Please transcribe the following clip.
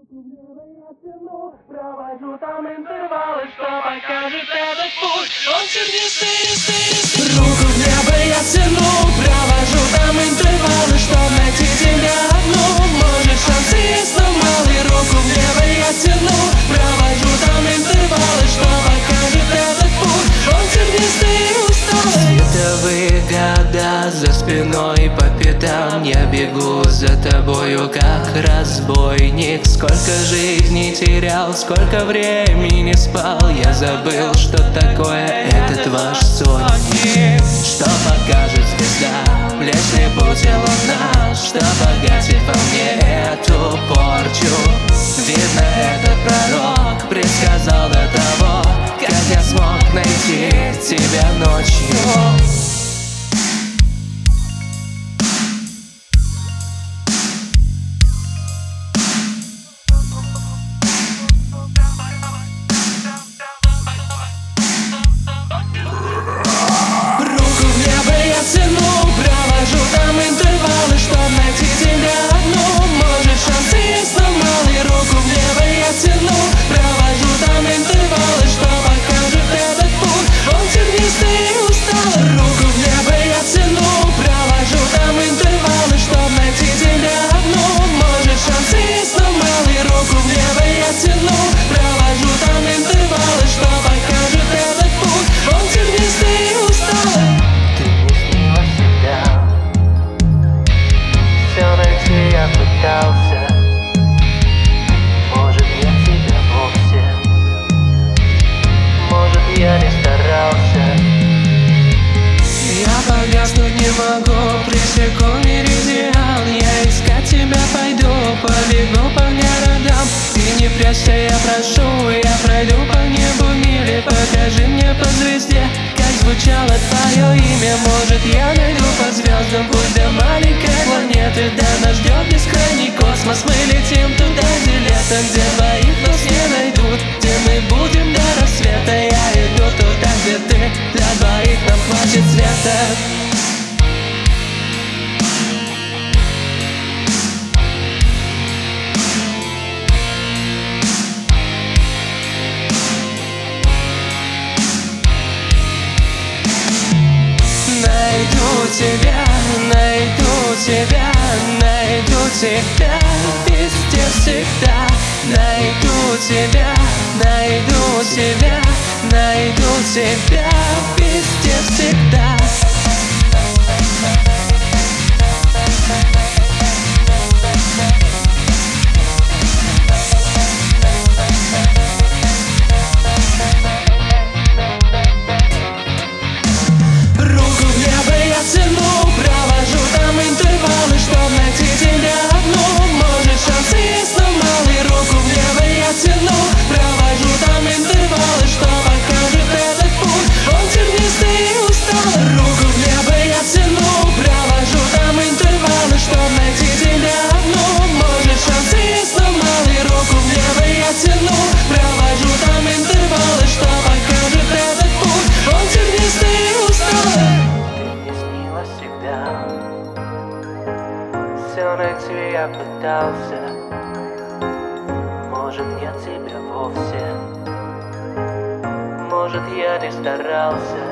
Провожу там интервалы, что покажет этот путь. Он тернистый. Руку в небо я тяну, провожу там интервалы, чтоб найти тебя одну. Может, шансы есть, но малый. Руку в небо я тяну, провожу там интервалы, что покажет этот путь. Он тернистый и усталый. Световые года за спиной по пятам. Я бегу за тобою, как разбойник. Сколько жизней терял, сколько времени спал. Я забыл, что такое этот ваш сонник. Что покажет звезда, Млечный путь и луна. Что погасит во мне эту порчу. Видно, этот пророк предсказал до того, как я смог найти тебя ночью. Провожу там интервалы, чтоб найти тебя одну. Может, шансы есть, но малый. Руку в небо я тяну, провожу там интервалы, что покажет этот путь. Он тернистый и усталый. Руку в небо я тяну, провожу там интервалы, чтоб найти тебя одну. Может, шансы есть, но малый. Руку в небо я тяну, провожу там интервалы, что покажет этот путь. Он тернистый и усталый. Я пытался, может, я тебя вовсе, может, я не старался. Я погаснуть не могу, пресеку меридиан. Я искать тебя пойду, побегу по городам. Ты не прячься, я прошу, я пройду по небу мили. Покажи мне по звезде, как звучало твое имя. Может, я найду по звездам путь до маленькой планеты. Да нас ждет бескрайний космос. Мы летим туда, где лето, где двоих нас не найдут, где мы будем до рассвета. Я иду туда, где ты, для двоих нам хватит света. Найду тебя, найду тебя, найду тебя везде всегда. Найду тебя, найду тебя, найду тебя везде всегда. Провожу там интервалы, чтоб найти тебя одну. Может, шансы есть, но малый. Руку в небо я тяну, провожу там интервалы, что покажет этот путь. Он тернистый и усталый. Руку в небо я тяну, провожу там интервалы, чтоб найти тебя одну. Может, шансы есть, но малый. Руку в небо я тяну, провожу там интервалы, что покажет этот путь. Он тернистый и усталый. Все найти я пытался, может, нет тебя вовсе, может, я не старался.